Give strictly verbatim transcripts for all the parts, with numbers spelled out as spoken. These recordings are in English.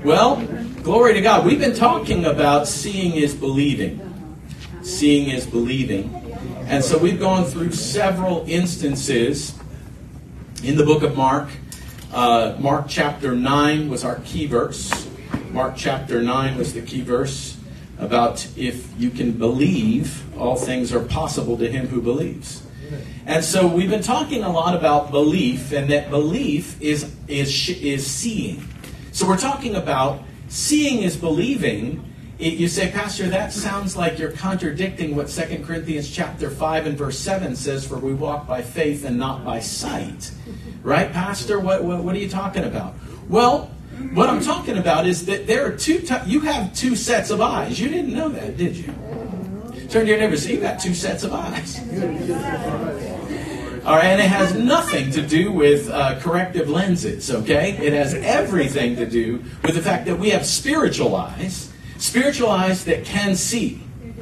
Well, glory to God. We've been talking about seeing is believing. Seeing is believing. And so we've gone through several instances in the book of Mark. Uh, Mark chapter nine was our key verse. Mark chapter nine was the key verse about if you can believe, all things are possible to him who believes. And so we've been talking a lot about belief, and that belief is is is seeing. So we're talking about seeing is believing. It, you say, Pastor, that sounds like you're contradicting what Second Corinthians chapter five and verse seven says, for we walk by faith and not by sight. Right, Pastor? What, what, what are you talking about? Well, what I'm talking about is that there are two, t- you have two sets of eyes. You didn't know that, did you? Turn to your neighbor and say, you've got two sets of eyes. All right, and it has nothing to do with uh, corrective lenses, okay? It has everything to do with the fact that we have spiritual eyes, spiritual eyes that can see.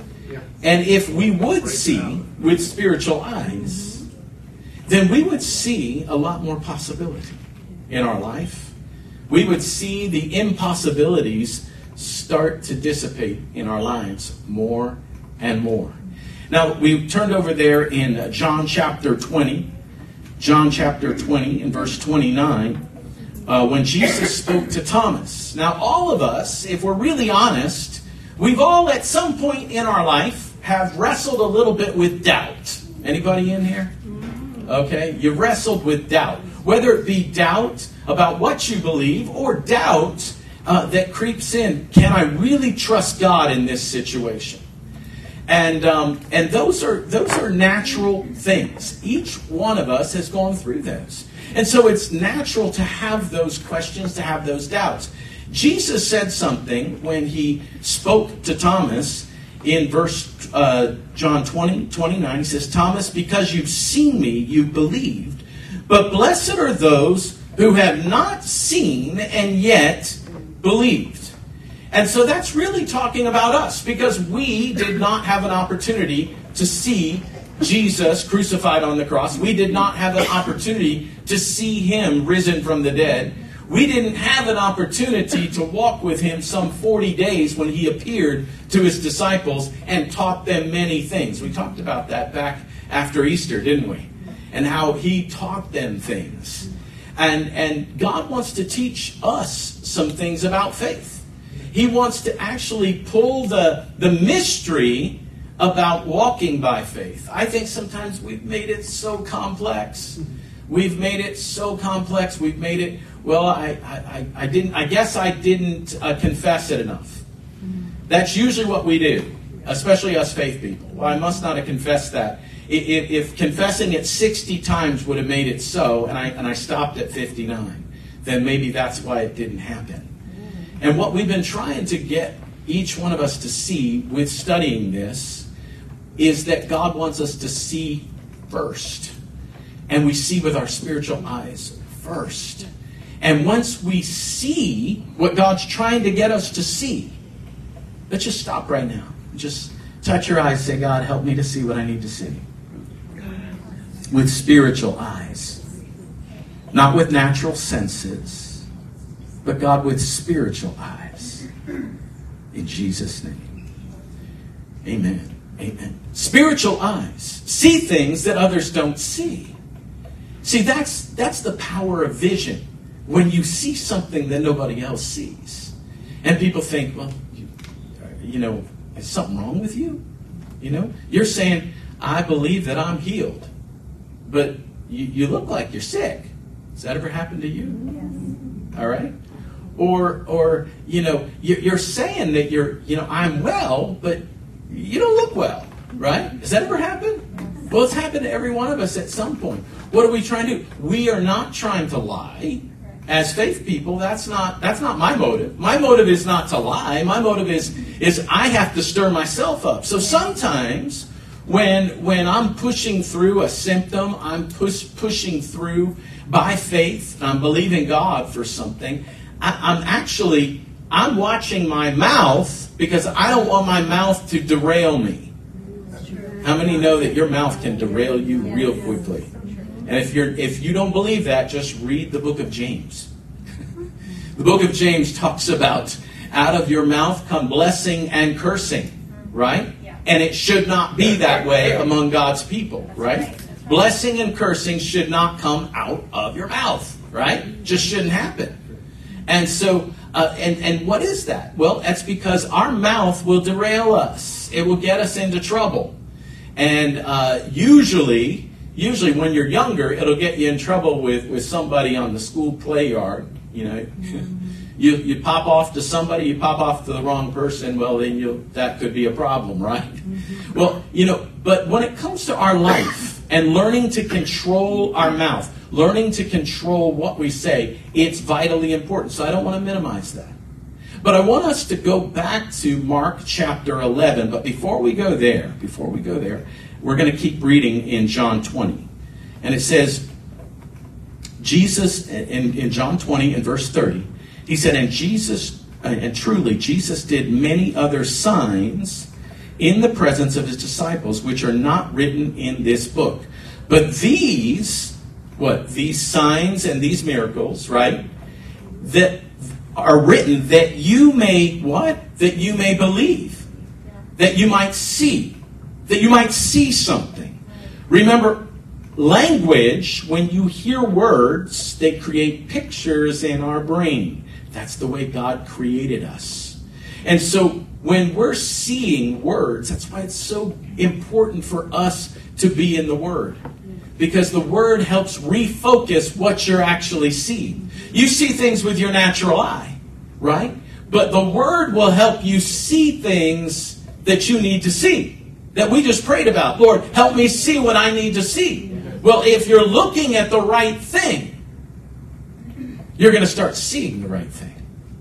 And if we would see with spiritual eyes, then we would see a lot more possibility in our life. We would see the impossibilities start to dissipate in our lives more and more. Now, we turned over there in John chapter twenty. John chapter twenty in verse twenty-nine. Uh, when Jesus spoke to Thomas. Now, all of us, if we're really honest, we've all at some point in our life have wrestled a little bit with doubt. Anybody in here? Okay, you wrestled with doubt. Whether it be doubt about what you believe or doubt uh, that creeps in. Can I really trust God in this situation? And um, and those are those are natural things. Each one of us has gone through those. And so it's natural to have those questions, to have those doubts. Jesus said something when he spoke to Thomas in verse uh, John twenty, twenty-nine. He says, Thomas, because you've seen me, you believed. But blessed are those who have not seen and yet believed. And so that's really talking about us, because we did not have an opportunity to see Jesus crucified on the cross. We did not have an opportunity to see him risen from the dead. We didn't have an opportunity to walk with him some forty days when he appeared to his disciples and taught them many things. We talked about that back after Easter, didn't we? And how he taught them things. And, and God wants to teach us some things about faith. He wants to actually pull the, the mystery about walking by faith. I think sometimes we've made it so complex. We've made it so complex. We've made it, well, I, I, I didn't, I guess I didn't uh, confess it enough. That's usually what we do, especially us faith people. Well, I must not have confessed that. If, if confessing it sixty times would have made it so, and I, and I stopped at fifty-nine, then maybe that's why it didn't happen. And what we've been trying to get each one of us to see with studying this is that God wants us to see first. And we see with our spiritual eyes first. And once we see what God's trying to get us to see, let's just stop right now. Just touch your eyes, say, God, help me to see what I need to see. With spiritual eyes. Not with natural senses, but God with spiritual eyes. In Jesus' name. Amen. Amen. Spiritual eyes see things that others don't see. See, that's that's the power of vision. When you see something that nobody else sees. And people think, well, you, you know, is something wrong with you? You know, you're saying, I believe that I'm healed. But you, you look like you're sick. Has that ever happened to you? Yes. All right. Or, or you know, you're saying that you're, you know, I'm well, but you don't look well, right? Has that ever happened? Well, it's happened to every one of us at some point. What are we trying to do? We are not trying to lie. As faith people, that's not that's not my motive. My motive is not to lie. My motive is is I have to stir myself up. So sometimes when when I'm pushing through a symptom, I'm push, pushing through by faith, I'm believing God for something, I, I'm actually, I'm watching my mouth because I don't want my mouth to derail me. How many know that your mouth can derail you real quickly? And if you're if you don't believe that, just read the book of James. The book of James talks about out of your mouth come blessing and cursing, right? And it should not be that way among God's people, right? Blessing and cursing should not come out of your mouth, right? Just shouldn't happen. And so, uh, and, and what is that? Well, that's because our mouth will derail us. It will get us into trouble. And uh, usually, usually when you're younger, it'll get you in trouble with, with somebody on the school play yard. You know, you you pop off to somebody, you pop off to the wrong person. Well, then you that could be a problem, right? Well, you know, but when it comes to our life and learning to control our mouth, learning to control what we say, it's vitally important. So I don't want to minimize that. But I want us to go back to Mark chapter eleven. But before we go there, before we go there, we're going to keep reading in John twenty. And it says, Jesus, in, in John twenty and verse thirty, he said, and Jesus, and truly Jesus did many other signs in the presence of his disciples, which are not written in this book. But these, what? These signs and these miracles, right? That are written that you may, what? That you may believe. That you might see. That you might see something. Remember, language, when you hear words, they create pictures in our brain. That's the way God created us. And so when we're seeing words, that's why it's so important for us to be in the Word. Because the Word helps refocus what you're actually seeing. You see things with your natural eye, right? But the Word will help you see things that you need to see. That we just prayed about. Lord, help me see what I need to see. Well, if you're looking at the right thing, you're going to start seeing the right thing.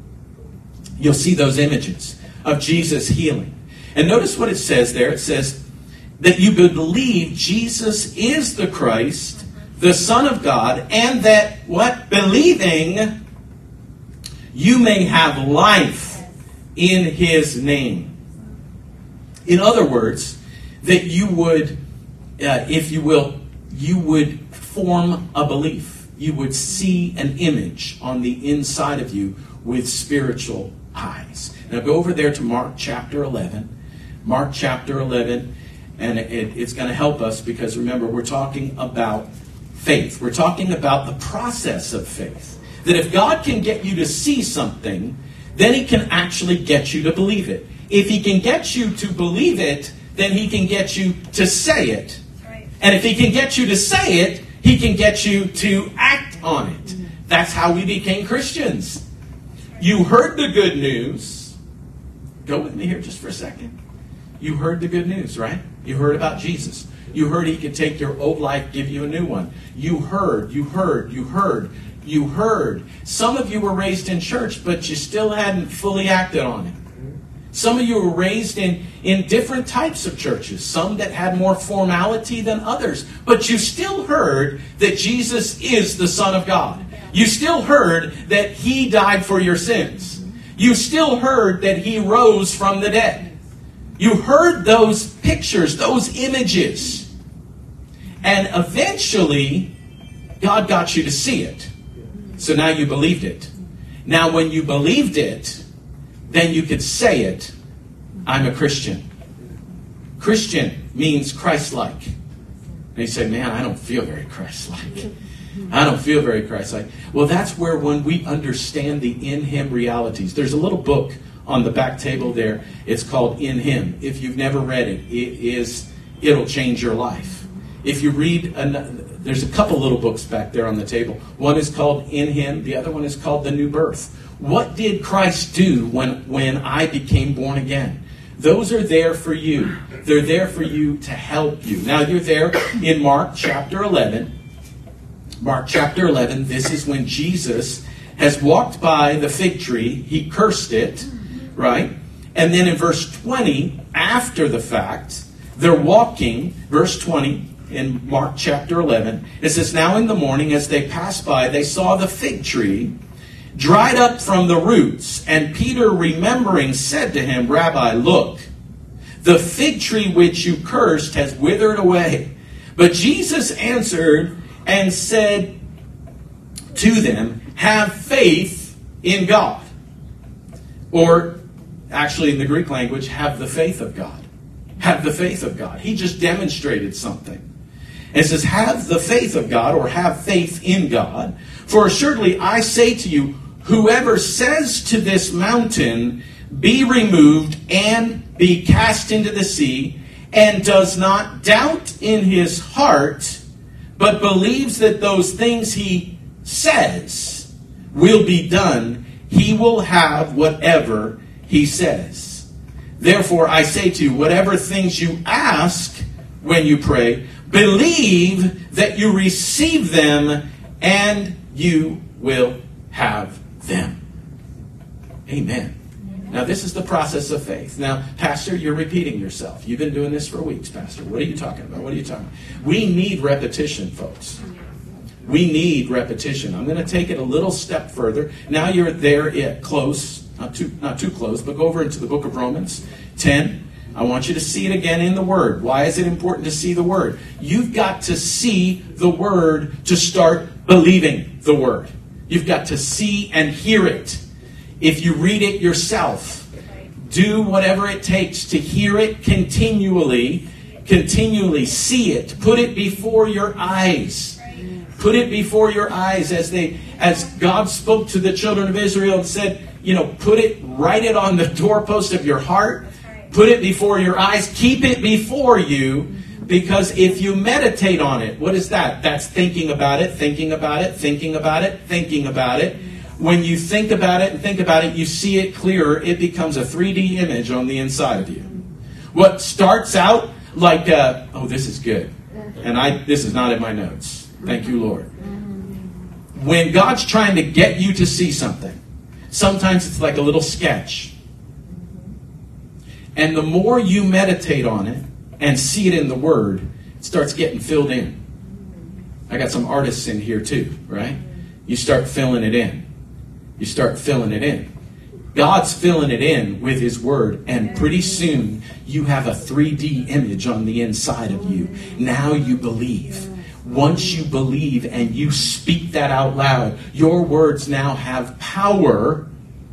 You'll see those images of Jesus healing. And notice what it says there. It says that you believe Jesus is the Christ, the Son of God, and that, what? Believing, you may have life in His name. In other words, that you would, uh, if you will, you would form a belief. You would see an image on the inside of you with spiritual eyes. Now go over there to Mark chapter eleven. Mark chapter eleven, and it, it's going to help us because remember, we're talking about faith. We're talking about the process of faith. That if God can get you to see something, then He can actually get you to believe it. If He can get you to believe it, then He can get you to say it. And if He can get you to say it, He can get you to act on it. That's how we became Christians. You heard the good news. Go with me here just for a second. You heard the good news, right? You heard about Jesus. You heard He could take your old life, give you a new one. You heard, you heard, you heard, you heard. Some of you were raised in church, but you still hadn't fully acted on it. Some of you were raised in, in different types of churches, some that had more formality than others. But you still heard that Jesus is the Son of God. You still heard that He died for your sins. You still heard that He rose from the dead. You heard those pictures, those images. And eventually, God got you to see it. So now you believed it. Now when you believed it, then you could say it, I'm a Christian. Christian means Christ-like. And you say, man, I don't feel very Christ-like. I don't feel very Christ-like. Well, that's where when we understand the in Him realities. There's a little book on the back table there. It's called In Him. If you've never read it, it is, it'll change your life. If you read, an, there's a couple little books back there on the table. One is called In Him. The other one is called The New Birth. What did Christ do when, when I became born again? Those are there for you. They're there for you to help you. Now you're there in Mark chapter eleven. Mark chapter eleven, this is when Jesus has walked by the fig tree. He cursed it, right? And then in verse twenty, after the fact, they're walking, verse twenty, in Mark chapter eleven. It says, now in the morning as they passed by, they saw the fig tree dried up from the roots. And Peter, remembering, said to him, Rabbi, look, the fig tree which you cursed has withered away. But Jesus answered and said to them, have faith in God. Or, actually in the Greek language, have the faith of God. Have the faith of God. He just demonstrated something. And it says, have the faith of God, or have faith in God. For assuredly I say to you, whoever says to this mountain, be removed and be cast into the sea, and does not doubt in his heart, but believes that those things he says will be done, he will have whatever he says. Therefore I say to you, whatever things you ask when you pray, believe that you receive them, and you will have them. Amen. Now, this is the process of faith. Now, Pastor, you're repeating yourself. You've been doing this for weeks, Pastor. What are you talking about? What are you talking about? We need repetition, folks. We need repetition. I'm going to take it a little step further. Now you're there at close, not too, not too close, but go over into the book of Romans ten. I want you to see it again in the Word. Why is it important to see the Word? You've got to see the Word to start believing the Word. You've got to see and hear it. If you read it yourself, do whatever it takes to hear it continually, continually see it. Put it before your eyes. Put it before your eyes as they, as God spoke to the children of Israel and said, you know, put it, write it on the doorpost of your heart. Put it before your eyes. Keep it before you, because if you meditate on it, what is that? That's thinking about it, thinking about it, thinking about it, thinking about it. When you think about it and think about it, you see it clearer. It becomes a three D image on the inside of you. What starts out like, uh, oh, this is good. And I, this is not in my notes. Thank you, Lord. When God's trying to get you to see something, sometimes it's like a little sketch. And the more you meditate on it and see it in the Word, it starts getting filled in. I got some artists in here too, right? You start filling it in. You start filling it in. God's filling it in with His Word, and pretty soon you have a three D image on the inside of you. Now you believe. Once you believe and you speak that out loud, your words now have power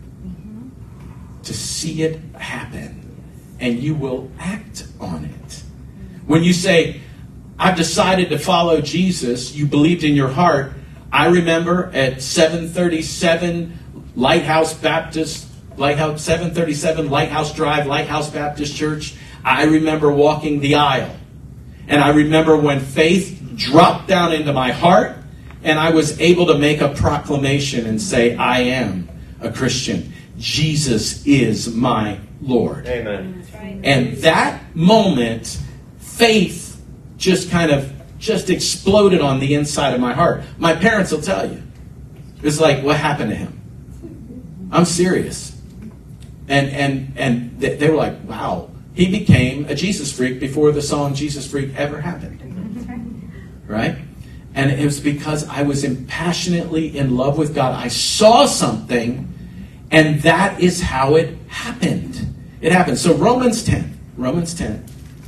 to see it happen. And you will act on it. When you say, I've decided to follow Jesus, you believed in your heart. I remember at seven thirty-seven Lighthouse Baptist, Lighthouse seven thirty-seven Lighthouse Drive, Lighthouse Baptist Church. I remember walking the aisle. And I remember when faith dropped down into my heart, and I was able to make a proclamation and say, I am a Christian. Jesus is my Lord. Amen. And that moment, faith just kind of just exploded on the inside of my heart. My parents will tell you. It's like, what happened to him? I'm serious. And and and they, they were like, wow, he became a Jesus freak before the song Jesus Freak ever happened. Right? And it was because I was passionately in love with God. I saw something, and that is how it happened. It happened. So Romans ten. Romans ten.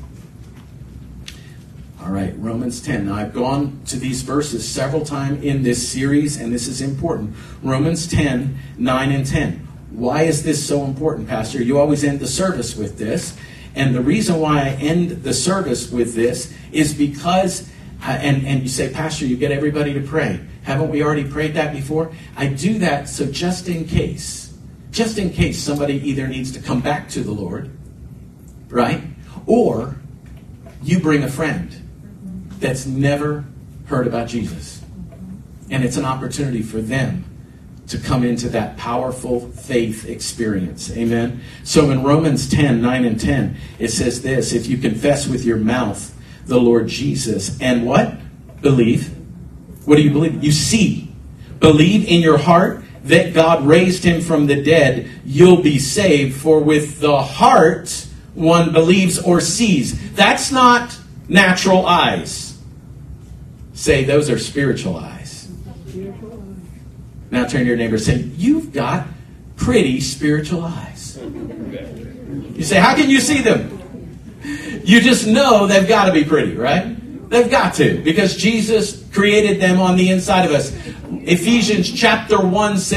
All right, Romans ten. Now, I've gone to these verses several times in this series, and this is important. Romans ten, nine and ten. Why is this so important, Pastor? You always end the service with this. And the reason why I end the service with this is because, uh, and, and you say, Pastor, you get everybody to pray. Haven't we already prayed that before? I do that so just in case, just in case somebody either needs to come back to the Lord, right? Or you bring a friend that's never heard about Jesus. And it's an opportunity for them to come into that powerful faith experience. Amen? So in Romans ten, nine and ten, it says this, if you confess with your mouth the Lord Jesus and what? Believe. What do you believe? You see. Believe in your heart that God raised him from the dead, you'll be saved. For with the heart one believes or sees. That's not natural eyes. Say, those are spiritual eyes. Now turn to your neighbor and say, you've got pretty spiritual eyes. You say, how can you see them? You just know they've got to be pretty, right? They've got to, because Jesus created them on the inside of us. Ephesians chapter one says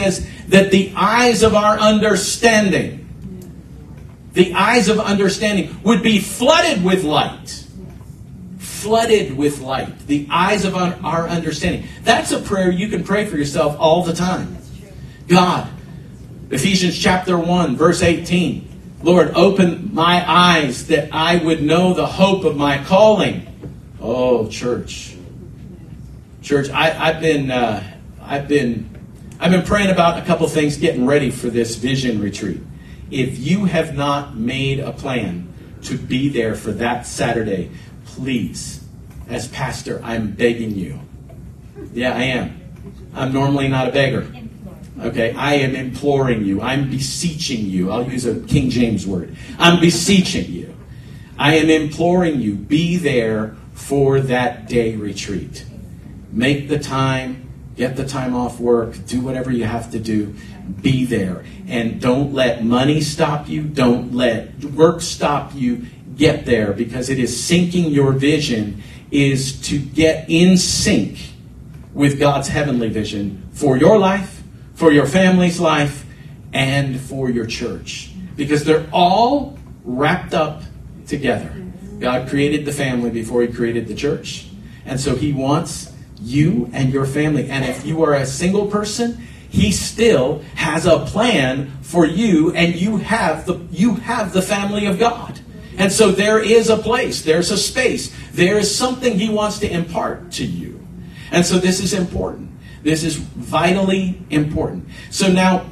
that the eyes of our understanding, the eyes of understanding would be flooded with light. Flooded with light. The eyes of our, our understanding. That's a prayer you can pray for yourself all the time. God, Ephesians chapter one, verse eighteen. Lord, open my eyes that I would know the hope of my calling. Oh, church. Church, I, I've been, uh, I've been, I've been praying about a couple things, getting ready for this vision retreat. If you have not made a plan to be there for that Saturday, please, as pastor, I'm begging you. Yeah, I am. I'm normally not a beggar. Okay, I am imploring you. I'm beseeching you. I'll use a King James word. I'm beseeching you. I am imploring you. Be there for that day retreat. Make the time. Get the time off work. Do whatever you have to do. Be there. And don't let money stop you. Don't let work stop you. Get there, because it is syncing. Your vision is to get in sync with God's heavenly vision for your life, for your family's life, and for your church. Because they're all wrapped up together. God created the family before He created the church. And so He wants you and your family. And if you are a single person, He still has a plan for you, and you have the you have the family of God. And so there is a place, there's a space, there is something He wants to impart to you. And so this is important. This is vitally important. So now,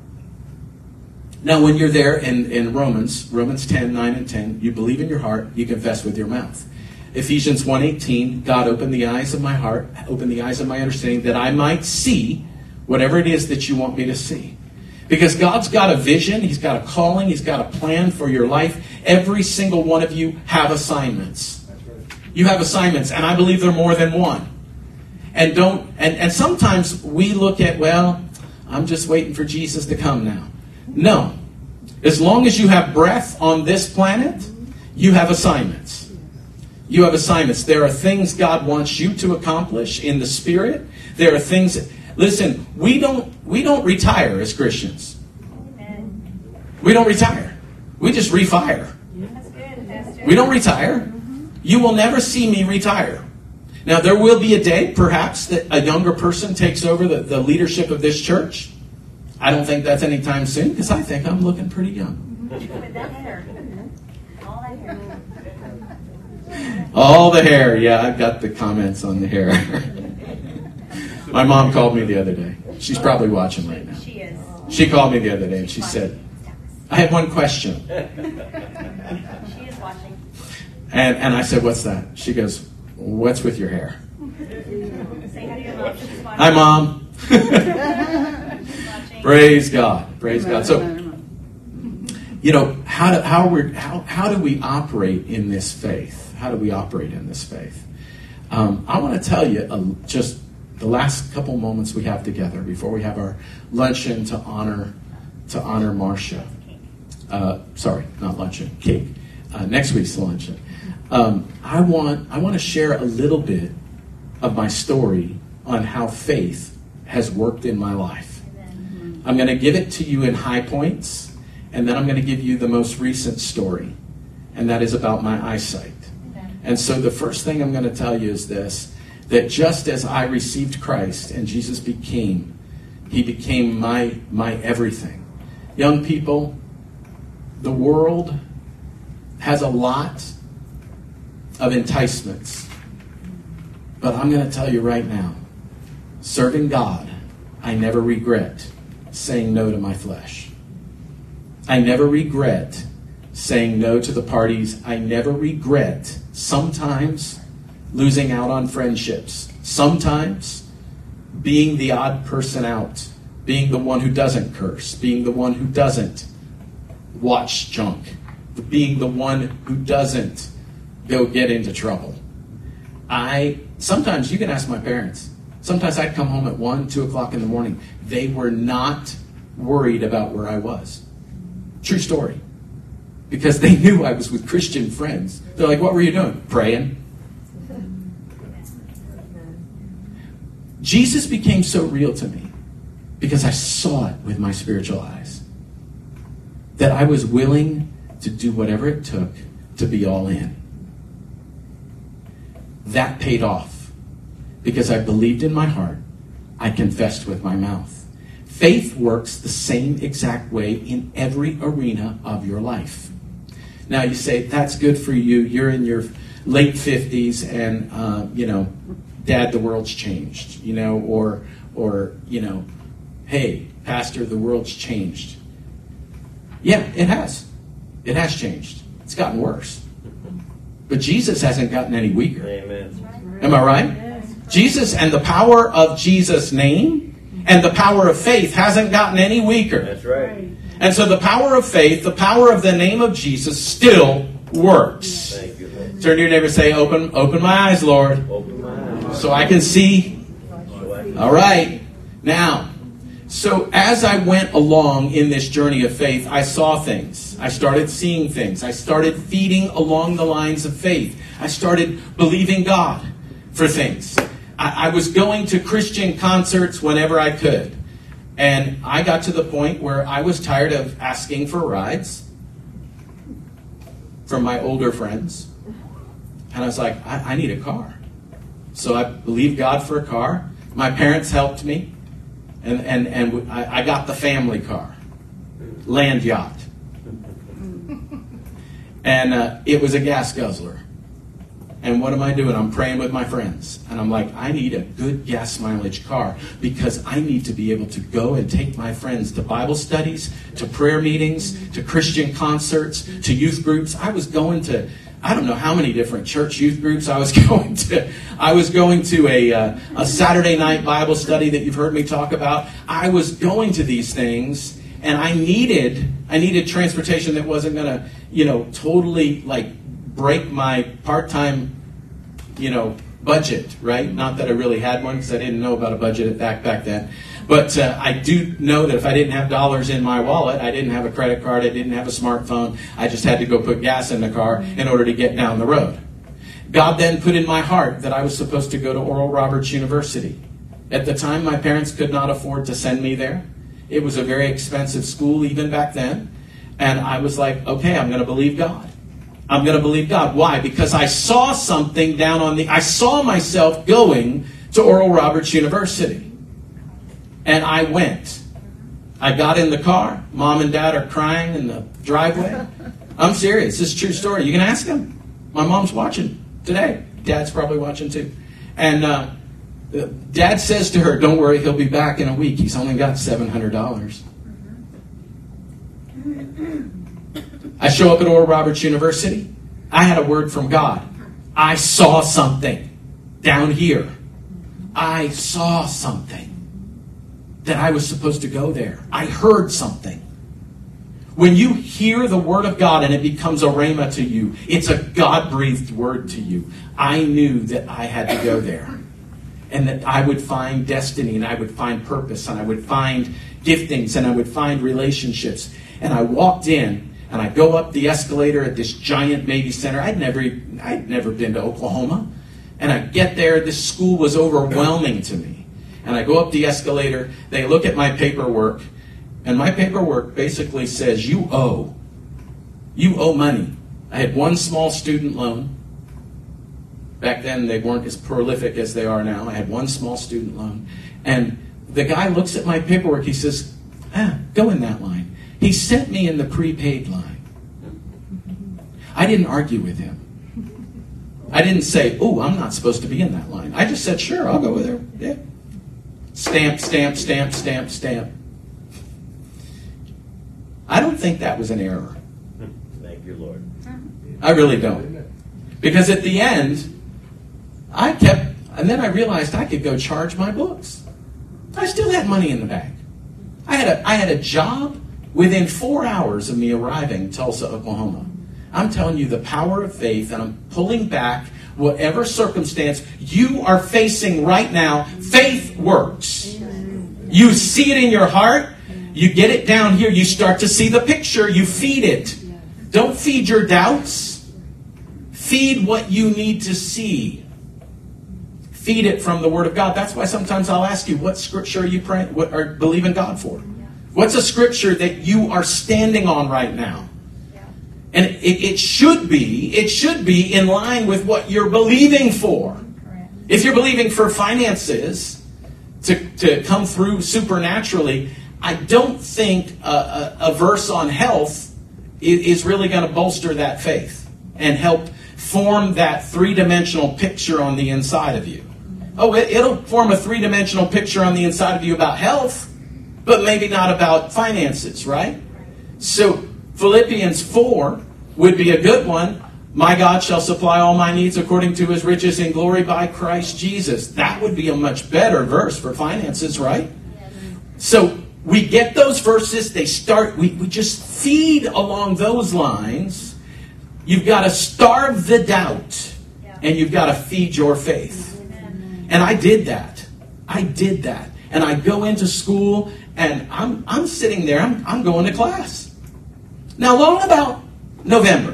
now when you're there in, in Romans, Romans ten, nine and ten, you believe in your heart, you confess with your mouth. Ephesians one eighteen, God opened the eyes of my heart, opened the eyes of my understanding, that I might see whatever it is that you want me to see. Because God's got a vision, He's got a calling, He's got a plan for your life. Every single one of you have assignments. You have assignments, and I believe they're more than one. And don't and, and sometimes we look at, well, I'm just waiting for Jesus to come now. No. As long as you have breath on this planet, you have assignments. You have assignments. There are things God wants you to accomplish in the Spirit. There are things that, listen, we don't we don't retire as Christians. Amen. We don't retire. We just refire. That's good, Pastor. We don't retire. Mm-hmm. You will never see me retire. Now, there will be a day, perhaps, that a younger person takes over the, the leadership of this church. I don't think that's anytime soon, because I think I'm looking pretty young. With that hair. All that hair. All the hair. Yeah, I've got the comments on the hair. My mom called me the other day. She's probably watching right now. She is. She called me the other day and she said, I had one question. She is watching. And and I said, what's that? She goes, what's with your hair? Say hi to your mom. She's watching. Hi, Mom. Praise God. Praise God. So, you know, how do, how, we're, how, how do we operate in this faith? How do we operate in this faith? Um, I want to tell you uh, just the last couple moments we have together before we have our luncheon to honor to honor Marcia. Uh, sorry, not luncheon, cake. Uh, next week's luncheon. Um, I want I want to share a little bit of my story on how faith has worked in my life. I'm going to give it to you in high points, and then I'm going to give you the most recent story, and that is about my eyesight. And so the first thing I'm going to tell you is this, that just as I received Christ and Jesus became, He became my my everything. Young people, the world has a lot of enticements. But I'm going to tell you right now, serving God, I never regret saying no to my flesh. I never regret saying no to the parties. I never regret sometimes losing out on friendships. Sometimes being the odd person out. Being the one who doesn't curse. Being the one who doesn't watch junk. Being the one who doesn't go get into trouble. I sometimes you can ask my parents. Sometimes I'd come home at one, two o'clock in the morning. They were not worried about where I was. True story. Because they knew I was with Christian friends. They're like, what were you doing? Praying. Jesus became so real to me Because I saw it with my spiritual eyes. That I was willing to do whatever it took to be all in. That paid off. Because I believed in my heart. I confessed with my mouth. Faith works the same exact way in every arena of your life. Now you say, that's good for you. You're in your late fifties and, uh, you know, Dad, the world's changed. You know, or, or, you know, hey, Pastor, the world's changed. Yeah, it has. It has changed. It's gotten worse. But Jesus hasn't gotten any weaker. Amen. Am I right? Yes. Jesus and the power of Jesus' name and the power of faith hasn't gotten any weaker. That's right. And so the power of faith, the power of the name of Jesus still works. Thank you, Lord. Turn to your neighbor and say, open, open my eyes, Lord, Open my eyes. so I can see. So I can- All right. Now, so as I went along in this journey of faith, I saw things. I started seeing things. I started feeding along the lines of faith. I started believing God for things. I, I was going to Christian concerts whenever I could. And I got to the point where I was tired of asking for rides from my older friends. And I was like, I, I need a car. So I believed God for a car. My parents helped me. And, and, and I, I got the family car. Land yacht. And uh, it was a gas guzzler. And what am I doing? I'm praying with my friends. And I'm like, I need a good gas mileage car because I need to be able to go and take my friends to Bible studies, to prayer meetings, to Christian concerts, to youth groups. I was going to, I don't know how many different church youth groups I was going to. I was going to a, uh, a Saturday night Bible study that you've heard me talk about. I was going to these things. And I needed, I needed transportation that wasn't going to, you know, totally like break my part-time, you know, budget, right? Not that I really had one because I didn't know about a budget back back then. But uh, I do know that if I didn't have dollars in my wallet, I didn't have a credit card, I didn't have a smartphone, I just had to go put gas in the car in order to get down the road. God then put in my heart that I was supposed to go to Oral Roberts University. At the time, my parents could not afford to send me there. It was a very expensive school even back then. And I was like, okay, I'm going to believe God. I'm going to believe God. Why? Because I saw something down on the... I saw myself going to Oral Roberts University. And I went. I got in the car. Mom and Dad are crying in the driveway. I'm serious. This is a true story. You can ask them. My mom's watching today. Dad's probably watching too. And uh, Dad says to her, don't worry, he'll be back in a week. He's only got seven hundred dollars. I show up at Oral Roberts University. I had a word from God. I saw something down here. I saw something that I was supposed to go there. I heard something. When you hear the word of God and it becomes a rhema to you, it's a God-breathed word to you. I knew that I had to go there. And that I would find destiny and I would find purpose and I would find giftings and I would find relationships. And I walked in and I go up the escalator at this giant Navy Center. I'd never, I'd never been to Oklahoma. And I get there. This school was overwhelming to me. And I go up the escalator. They look at my paperwork. And my paperwork basically says, you owe. You owe money. I had one small student loan. Back then, they weren't as prolific as they are now. I had one small student loan. And the guy looks at my paperwork. He says, ah, go in that line. He sent me in the prepaid line. I didn't argue with him. I didn't say, oh, I'm not supposed to be in that line. I just said, sure, I'll go with her. Yeah. Stamp, stamp, stamp, stamp, stamp. I don't think that was an error. Thank you, Lord. I really don't. Because at the end, I kept, and then I realized I could go charge my books. I still had money in the bank. I had a, I had a job within four hours of me arriving in Tulsa, Oklahoma. I'm telling you the power of faith, and I'm pulling back whatever circumstance you are facing right now. Faith works. You see it in your heart. You get it down here. You start to see the picture. You feed it. Don't feed your doubts. Feed what you need to see. feed it from the Word of God. That's why sometimes I'll ask you, what scripture are you praying, what are believing God for? What's a scripture that you are standing on right now? And it, it should be, it should be in line with what you're believing for. Correct. If you're believing for finances to, to come through supernaturally, I don't think a, a, a verse on health is, is really going to bolster that faith and help form that three-dimensional picture on the inside of you. Oh, it, it'll form a three-dimensional picture on the inside of you about health, but maybe not about finances, right? So Philippians four would be a good one. My God shall supply all my needs according to his riches in glory by Christ Jesus. That would be a much better verse for finances, right? So we get those verses. They start, we, we just feed along those lines. You've got to starve the doubt, and you've got to feed your faith. And I did that. I did that. And I go into school, and I'm I'm sitting there. I'm, I'm going to class. Now, along about November,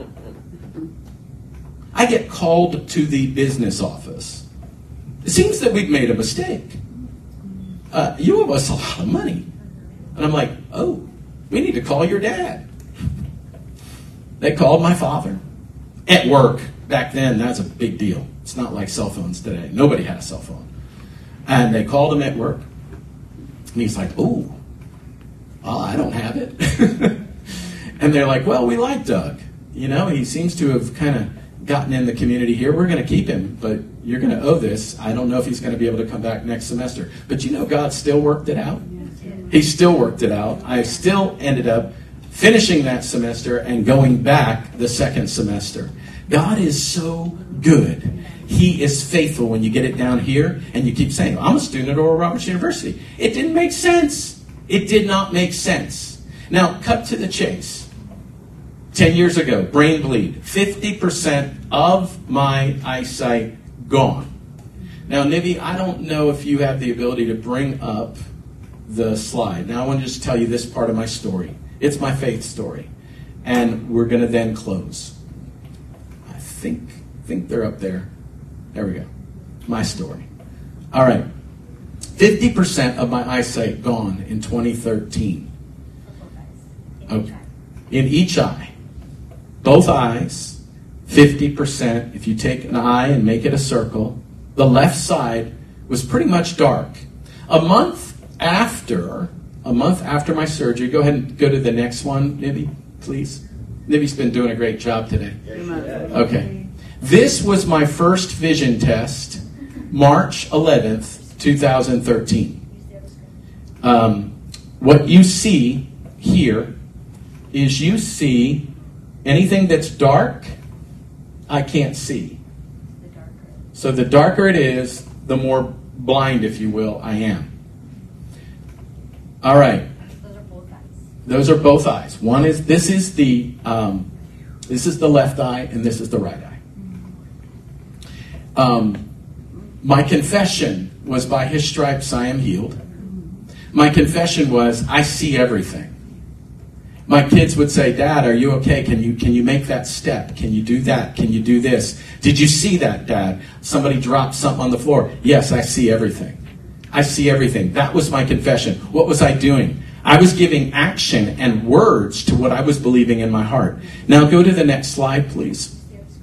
I get called to the business office. It seems that we've made a mistake. Uh, you owe us a lot of money. And I'm like, oh, we need to call your dad. They called my father at work. Back then, that's a big deal. It's not like cell phones today. Nobody had a cell phone. And they called him at work. And he's like, oh, oh I don't have it. And they're like, well, we like Doug. You know, he seems to have kind of gotten in the community here. We're going to keep him, but you're going to owe this. I don't know if he's going to be able to come back next semester. But you know, God still worked it out. He still worked it out. I still ended up finishing that semester and going back the second semester. God is so good. He is faithful when you get it down here and you keep saying, I'm a student at Oral Roberts University. It didn't make sense. It did not make sense. Now, cut to the chase. Ten years ago, brain bleed. fifty percent of my eyesight gone. Now, Nivi, I don't know if you have the ability to bring up the slide. Now, I want to just tell you this part of my story. It's my faith story. And we're going to then close. I think, think they're up there. There we go. My story. All right. fifty percent of my eyesight gone in twenty thirteen. Okay. In each eye. Both eyes, fifty percent. If you take an eye and make it a circle, the left side was pretty much dark. A month after, a month after my surgery, go ahead and go to the next one, Nibby, please. Nibby's been doing a great job today. Okay. This was my first vision test, March eleventh, twenty thirteen. Um, what you see here is you see anything that's dark, I can't see. So the darker it is, the more blind, if you will, I am. All right. Those are both eyes. Those are both eyes. One is, this is the, um, this is the left eye, and this is the right eye. Um, my confession was, by his stripes I am healed. My confession was, I see everything. My kids would say, Dad, are you okay? Can you can you make that step? Can you do that? Can you do this? Did you see that, Dad? Somebody dropped something on the floor. Yes, I see everything. I see everything. That was my confession. What was I doing? I was giving action and words to what I was believing in my heart. Now go to the next slide, please.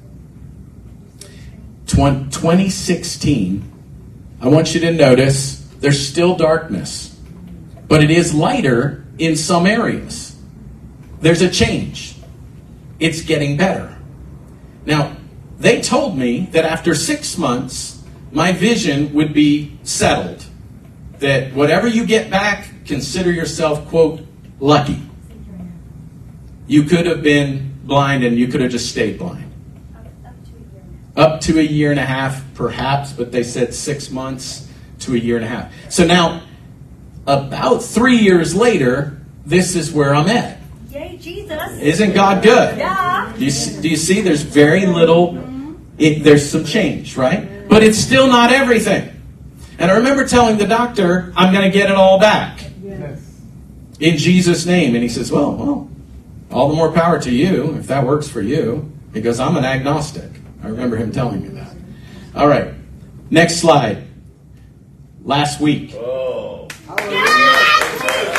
twenty sixteen. I want you to notice there's still darkness, but it is lighter in some areas. There's a change. It's getting better. Now, they told me that after six months, my vision would be settled. That whatever you get back, consider yourself, quote, lucky. You could have been blind and you could have just stayed blind. Up to a year and a half, perhaps, but they said six months to a year and a half. So now, about three years later, this is where I'm at. Yay, Jesus. Isn't God good? Yeah. Do you see, do you see there's very little, it, there's some change, right? But it's still not everything. And I remember telling the doctor, I'm going to get it all back. Yes. In Jesus' name. And he says, well, well, all the more power to you, if that works for you. Because I'm an agnostic. I remember him telling me that. All right. Next slide. Last week. Oh. Yes, Jesus!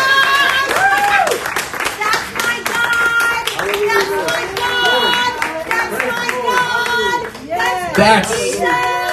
That's my God! That's my God! That's my God! That's That's- Jesus!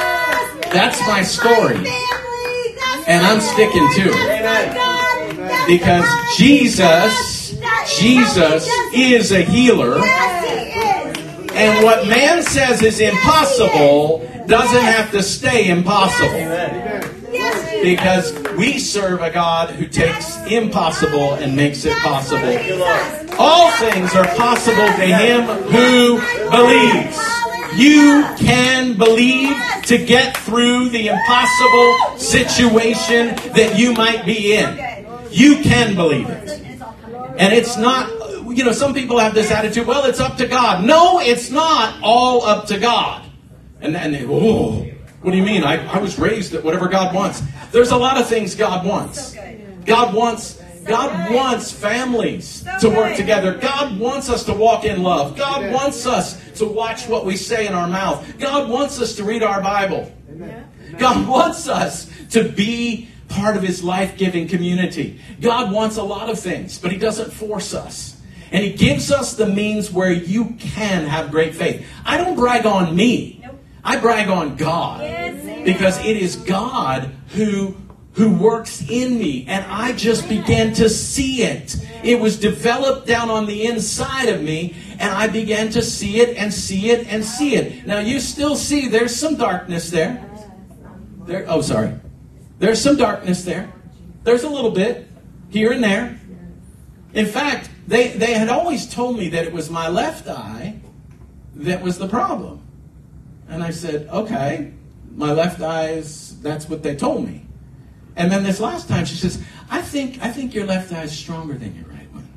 that's my That's story. my family! That's And my I'm sticking Lord! to it. That's my God! That's Because my Jesus, That is Jesus how he is a healer. Yes, he is! And what man says is impossible doesn't have to stay impossible. Amen. Yes, he is! Because we serve a God who takes impossible and makes it possible. Jesus. All things are possible to him who believes. You can believe to get through the impossible situation that you might be in. You can believe it. And it's not, you know, some people have this attitude, well, it's up to God. No, it's not all up to God. And then, they, oh, what do you mean? I, I was raised at whatever God wants. There's a lot of things God wants. God wants God wants families to work together. God wants us to walk in love. God wants us to watch what we say in our mouth. God wants us to read our Bible. God wants us to be part of His life-giving community. God wants a lot of things, but He doesn't force us. And He gives us the means where you can have great faith. I don't brag on me. I brag on God. Because it is God who who works in me, and I just began to see it. It was developed down on the inside of me, and I began to see it and see it and see it. Now you still see there's some darkness there. There oh sorry. There's some darkness there. There's a little bit here and there. In fact, they, they had always told me that it was my left eye that was the problem. And I said, okay, my left eye is, that's what they told me. And then this last time she says, I think I think your left eye is stronger than your right one.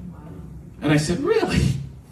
And I said, really?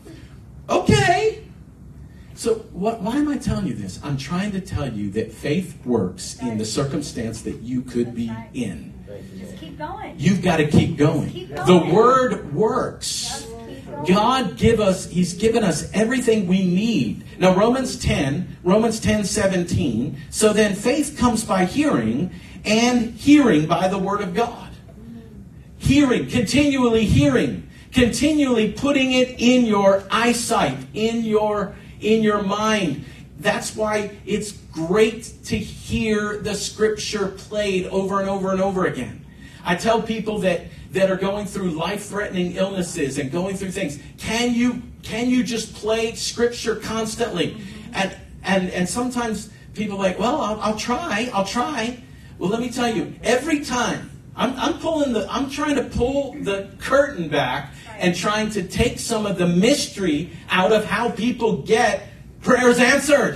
Okay. So what, why am I telling you this? I'm trying to tell you that faith works in the circumstance that you could be in. Just keep going. You've got to keep going. Keep The going. Word works. God give us, He's given us everything we need. Now Romans ten, Romans ten seventeen. So then faith comes by hearing, and hearing by the Word of God. Hearing, continually hearing, continually putting it in your eyesight, in your in your mind. That's why it's great to hear the Scripture played over and over and over again. I tell people that that are going through life-threatening illnesses and going through things, can you can you just play Scripture constantly? And and and sometimes people are like, well, I'll, I'll try, I'll try. Well, let me tell you, every time I'm, I'm pulling the, I'm trying to pull the curtain back and trying to take some of the mystery out of how people get prayers answered.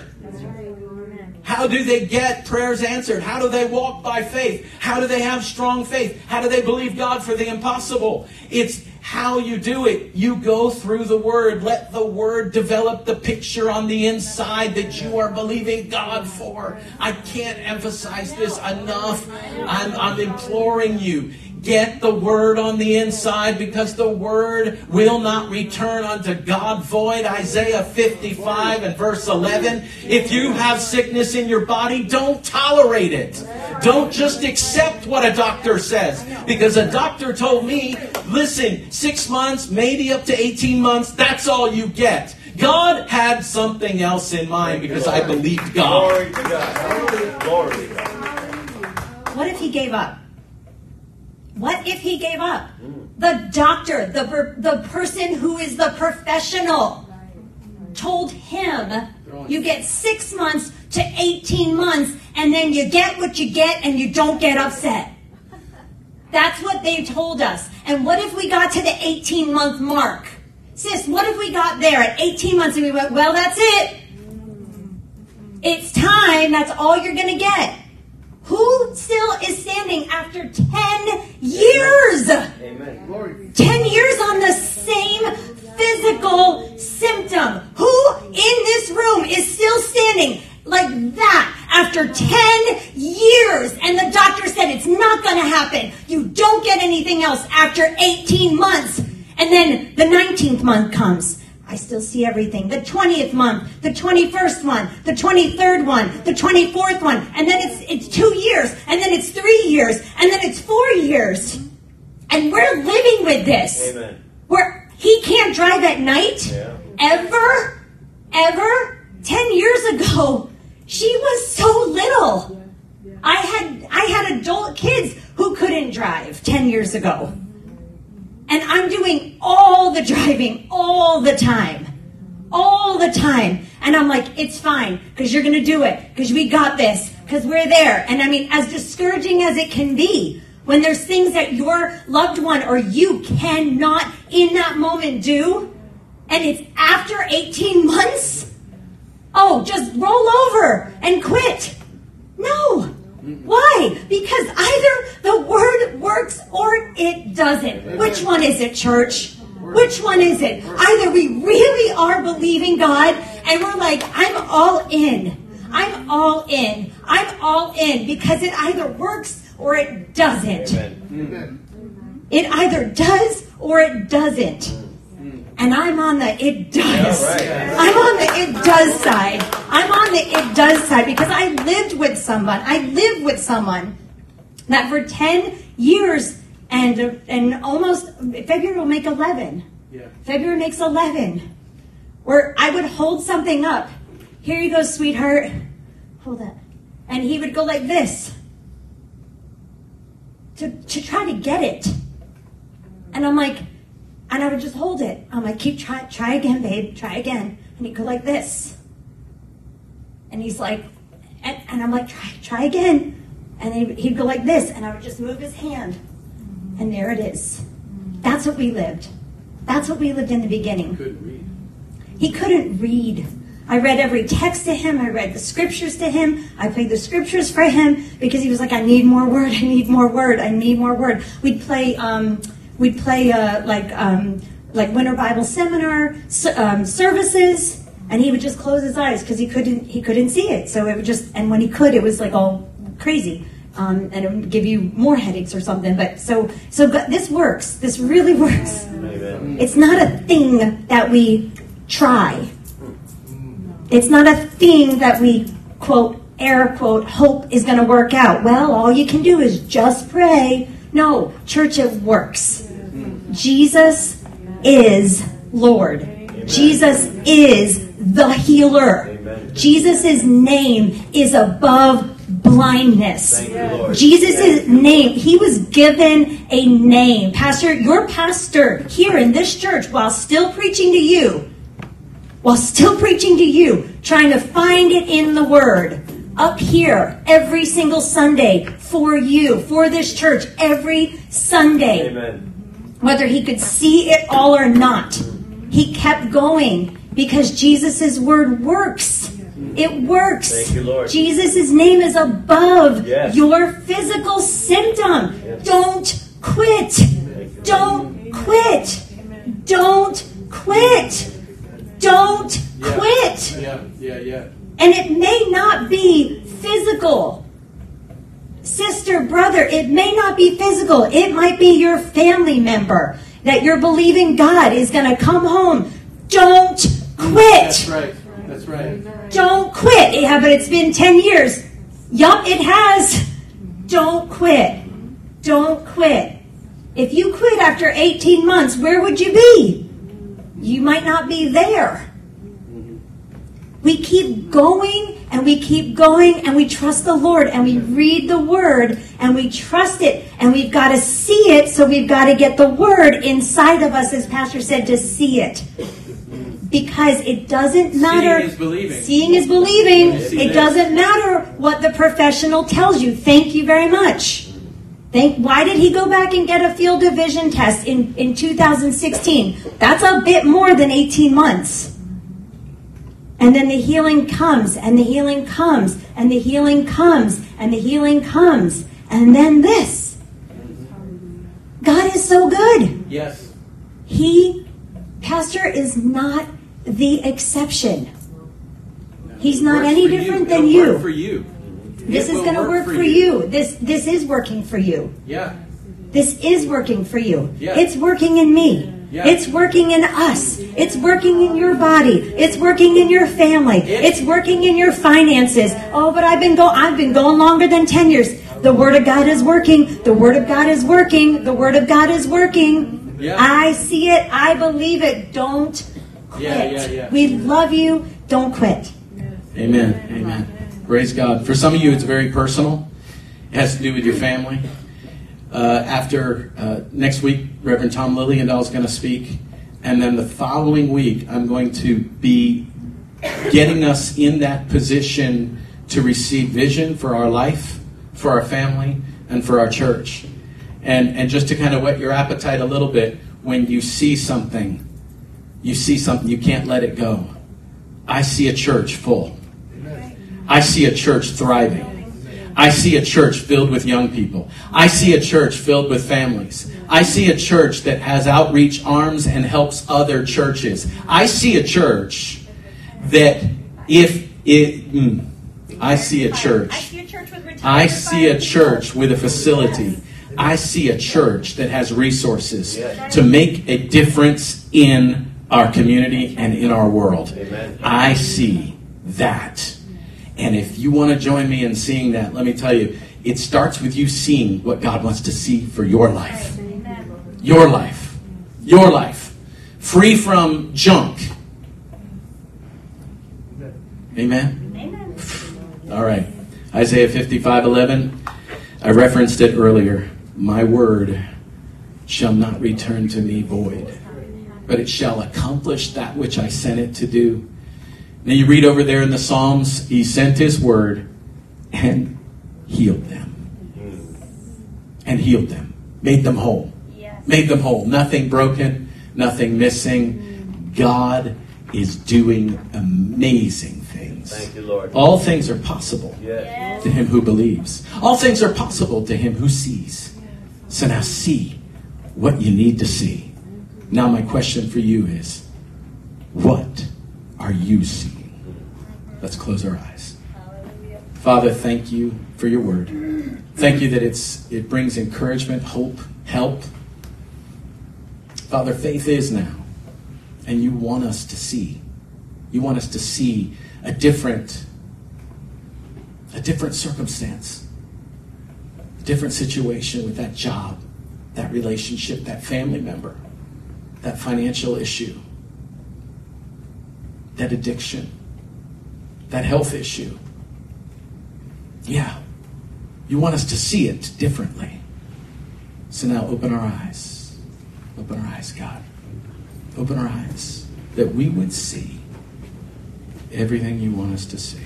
How do they get prayers answered? How do they walk by faith? How do they have strong faith? How do they believe God for the impossible? It's how you do it. You go through the Word. Let the Word develop the picture on the inside that you are believing God for. I can't emphasize this enough. I'm, I'm imploring you. Get the Word on the inside, because the Word will not return unto God void. Isaiah fifty-five and verse eleven. If you have sickness in your body, don't tolerate it. Don't just accept what a doctor says. Because a doctor told me, listen, six months, maybe up to eighteen months, that's all you get. God had something else in mind because I believed God. Glory to God. Glory to God. What if he gave up? What if he gave up? The doctor, the, per- the person who is the professional, told him, you get six months to eighteen months, and then you get what you get and you don't get upset. That's what they told us. And what if we got to the eighteen-month mark? Sis, what if we got there at eighteen months and we went, well, that's it. It's time. That's all you're going to get. Who still is standing after ten years? Amen. ten years on the same physical symptom. Who in this room is still standing like that after ten years? And the doctor said it's not going to happen. You don't get anything else after eighteen months. And then the nineteenth month comes. I still see everything. The twentieth month, the twenty-first one, the twenty-third one, the twenty-fourth one, and then it's it's two years, and then it's three years, and then it's four years. And we're living with this. Amen. Where he can't drive at night, Yeah. ever, ever. Ten years ago, she was so little. I had I had adult kids who couldn't drive ten years ago. And I'm doing all the driving all the time. All the time. And I'm like, it's fine, because you're going to do it, because we got this, because we're there. And I mean, as discouraging as it can be, when there's things that your loved one or you cannot in that moment do, and it's after eighteen months, oh, just roll over and quit. No. Why? Because either the word works or it doesn't. Which one is it, church? Which one is it? Either we really are believing God and we're like, I'm all in. I'm all in. I'm all in, because it either works or it doesn't. Amen. It either does or it doesn't. And I'm on the it does. Yeah, right. I'm on the it does side. I'm on the it does side because I lived with someone. I lived with someone that for ten years and and almost February will make eleven. Yeah. February makes eleven. Where I would hold something up. Here you go, sweetheart. Hold that. And he would go like this. To to try to get it. And I'm like, and I would just hold it. I'm like, keep try, try again, babe, try again. And he'd go like this. And he's like, and, and I'm like, try, try again. And he'd, he'd go like this, and I would just move his hand. And there it is. That's what we lived. That's what we lived in the beginning. Couldn't read. He couldn't read. I read every text to him. I read the scriptures to him. I played the scriptures for him because he was like, I need more word. I need more word. I need more word. We'd play... Um, We'd play uh, like um, like Winter Bible Seminar um, services, and he would just close his eyes because he couldn't he couldn't see it. So it would just, and when he could, it was like all crazy, um, and it would give you more headaches or something. But so so, but this works. This really works. Amen. It's not a thing that we try. It's not a thing that we quote air quote hope is going to work out. Well, all you can do is just pray. No, church, it works. Jesus is Lord. Amen. Jesus is the healer. Amen. Jesus' name is above blindness. Thank you, Lord. Jesus' name, he was given a name. Pastor, your pastor here in this church, while still preaching to you, while still preaching to you, trying to find it in the Word, up here every single Sunday for you, for this church, every Sunday. Amen. Whether he could see it all or not, he kept going because Jesus' word works. It works. Thank you, Lord. Jesus' name is above Yes. your physical symptom. Yes. Don't quit. Don't quit. Don't quit. Don't Yeah. quit. Yeah, yeah, yeah. And it may not be physical. Sister, brother, it may not be physical. It might be your family member that you're believing God is going to come home. Don't quit. That's right. That's right. Don't quit. Yeah, but it's been ten years. Yup, it has. Don't quit. Don't quit. If you quit after eighteen months, where would you be? You might not be there. We keep going and we keep going and we trust the Lord and we read the Word and we trust it and we've got to see it, so we've got to get the Word inside of us, as Pastor said, to see it. Because it doesn't matter. Seeing is believing. Seeing is believing. You see It this. doesn't matter what the professional tells you. Thank you very much. Thank, why did he go back and get a field of vision test in, in two thousand sixteen? That's a bit more than eighteen months. And then the healing comes, and the healing comes, and the healing comes, and the healing comes. And then this. God is so good. Yes. He, Pastor, is not the exception. He's It not works any for different you. than It'll you. work for you. This It is will going to work for you. This this is working for you. Yeah. This is working for you. Yeah. It's working in me. Yeah. It's working in us. It's working in your body. It's working in your family. It's working in your finances. Oh, but I've been go I've been going longer than ten years. The Word of God is working. The Word of God is working. The Word of God is working. Yeah. I see it. I believe it. Don't quit. Yeah, yeah, yeah. We love you. Don't quit. Amen. Amen. Praise God. For some of you, it's very personal. It has to do with your family. Uh, after uh, next week, Reverend Tom Liliendahl is going to speak. And then the following week, I'm going to be getting us in that position to receive vision for our life, for our family, and for our church. And and just to kind of whet your appetite a little bit, when you see something, you see something, you can't let it go. I see a church full. I see a church thriving. I see a church filled with young people. I see a church filled with families. I see a church that has outreach arms and helps other churches. I see a church that if it... Mm, I see a church. I see a church with retired I see a church with a facility. I see a church that has resources to make a difference in our community and in our world. Amen. I see that. And if you want to join me in seeing that, let me tell you, it starts with you seeing what God wants to see for your life. Your life. Your life. Free from junk. Amen? All right. Isaiah fifty-five eleven. I referenced it earlier. My word shall not return to me void, but it shall accomplish that which I sent it to do. Now you read over there in the Psalms, he sent his word and healed them. And healed them. Made them whole. Yes. Made them whole. Nothing broken, nothing missing. God is doing amazing things. Thank you, Lord. All things are possible Yes. to him who believes. All things are possible to him who sees. So now see what you need to see. Now my question for you is, what are you seeing? Let's close our eyes. Father, thank you for your word. Thank you that it's it brings encouragement, hope, help. Father, faith is now. And you want us to see. You want us to see a different, a different circumstance, a different situation with that job, that relationship, that family member, that financial issue, that addiction, that health issue. Yeah, you want us to see it differently. So now open our eyes. Open our eyes, God. Open our eyes that we would see everything you want us to see.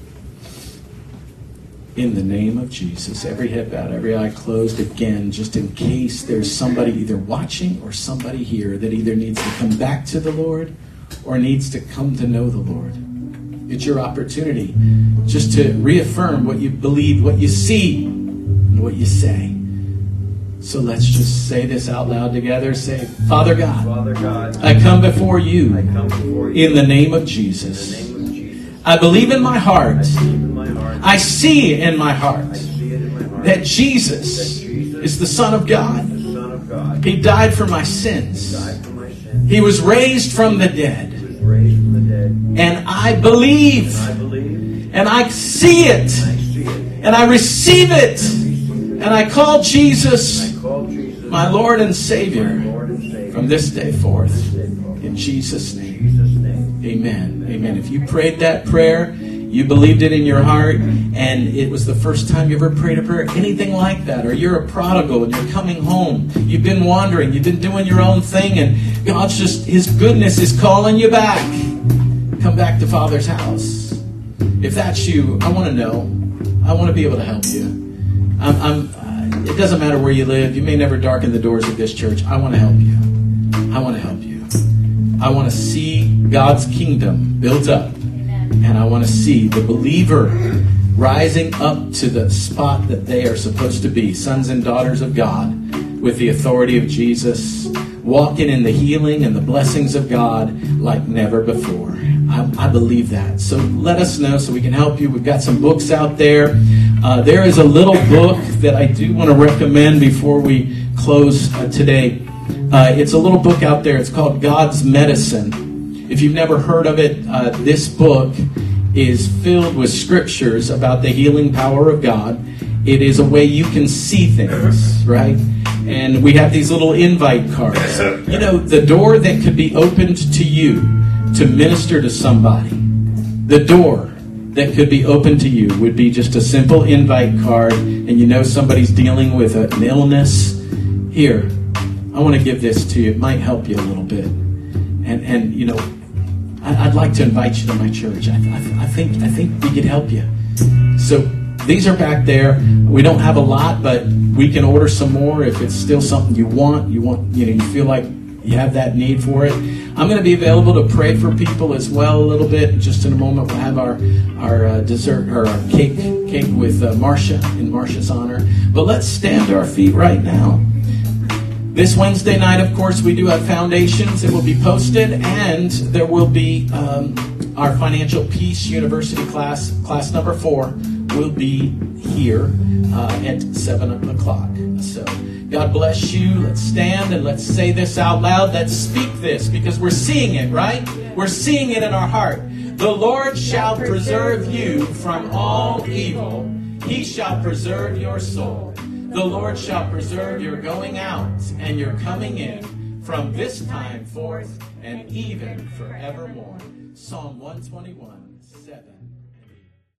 In the name of Jesus, every head bowed, every eye closed again, just in case there's somebody either watching or somebody here that either needs to come back to the Lord or needs to come to know the Lord. It's your opportunity just to reaffirm what you believe, what you see, and what you say. So let's just say this out loud together. Say, Father God, Father God, I come before you I come before you in the name of in Jesus. the name of Jesus. I believe in my heart. I believe in my heart. I see in my heart I see it in my heart that Jesus that Jesus is the Son of God. the Son of God. He died for my He sins. died for my sins. He was raised from the He dead. was raised from the dead. And I believe. And I believe. And I see it. I see it. And I receive it. Receive it. And I call Jesus I call Jesus my Lord and my Savior Lord and Savior. from this day forth. This day forth. In Jesus' In name. Jesus' name. Amen. Amen. If you prayed that prayer, you believed it in your heart, and it was the first time you ever prayed a prayer, anything like that, or you're a prodigal and you're coming home, you've been wandering, you've been doing your own thing, and God's just, His goodness is calling you back. Come back to Father's house. If that's you, I want to know. I want to be able to help you. I'm, I'm, uh, it doesn't matter where you live. You may never darken the doors of this church. I want to help you. I want to help you. I want to see God's kingdom built up. And I want to see the believer rising up to the spot that they are supposed to be, sons and daughters of God, with the authority of Jesus, walking in the healing and the blessings of God like never before. I, I believe that. So let us know so we can help you. We've got some books out there. Uh, there is a little book that I do want to recommend before we close uh, today. Uh, it's a little book out there. It's called God's Medicine. If you've never heard of it, uh, this book is filled with scriptures about the healing power of God. It is a way you can see things, right? And we have these little invite cards. You know, the door that could be opened to you to minister to somebody, the door that could be open to you would be just a simple invite card, and you know somebody's dealing with an illness. Here, I want to give this to you. It might help you a little bit. And, and you know, I'd like to invite you to my church. I, I, I think I think we could help you. So these are back there. We don't have a lot, but we can order some more if it's still something you want. You want, you know, you feel like you have that need for it. I'm going to be available to pray for people as well a little bit. Just in a moment, we'll have our our uh, dessert or our cake cake with uh, Marcia in Marcia's honor. But let's stand to our feet right now. This Wednesday night, of course, we do have Foundations. It will be posted, and there will be um, our Financial Peace University class, class number four, will be here uh, at seven o'clock. So God bless you. Let's stand and let's say this out loud. Let's speak this because we're seeing it, right? We're seeing it in our heart. The Lord shall preserve you from all evil. He shall preserve your soul. The Lord shall preserve your going out and your coming in from this time forth and even forevermore. Psalm one twenty-one, seven.